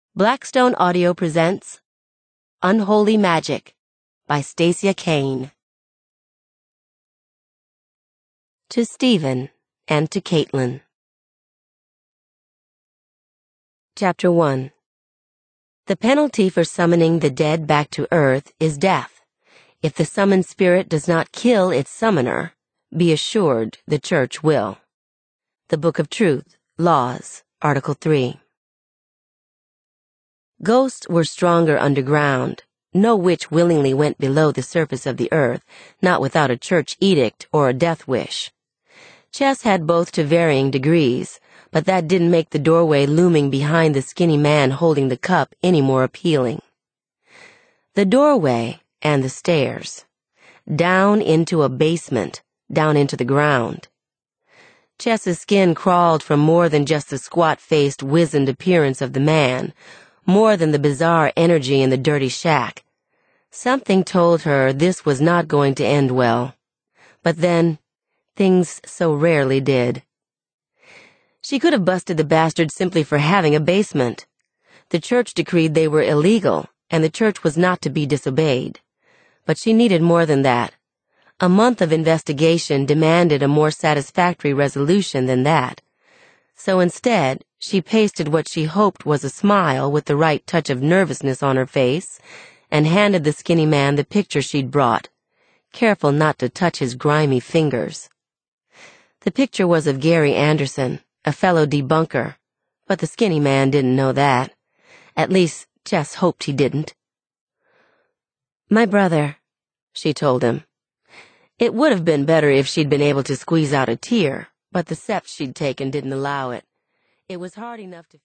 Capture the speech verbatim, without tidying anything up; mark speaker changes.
Speaker 1: Blackstone Audio presents Unholy Magic by Stacia Kane. To Stephen and to Caitlin. Chapter one. The penalty for summoning the dead back to earth is death. If the summoned spirit does not kill its summoner, be assured the Church will. The Book of Truth, Laws, Article three. Ghosts were stronger underground. No witch willingly went below the surface of the earth, not without a church edict or a death wish. Chess had both to varying degrees, but that didn't make the doorway looming behind the skinny man holding the cup any more appealing. The doorway and the stairs. Down into a basement, down into the ground. Chess's skin crawled from more than just the squat-faced, wizened appearance of the man, more than the bizarre energy in the dirty shack. Something told her this was not going to end well. But then, things so rarely did. She could have busted the bastard simply for having a basement. The church decreed they were illegal, and the church was not to be disobeyed. But she needed more than that. A month of investigation demanded a more satisfactory resolution than that. So instead, she pasted what she hoped was a smile with the right touch of nervousness on her face, and handed the skinny man the picture she'd brought, careful not to touch his grimy fingers. The picture was of Gary Anderson, a fellow debunker, but the skinny man didn't know that. At least, Chess hoped he didn't. "My brother," she told him. It would have been better if she'd been able to squeeze out a tear, but the steps she'd taken didn't allow it. It was hard enough to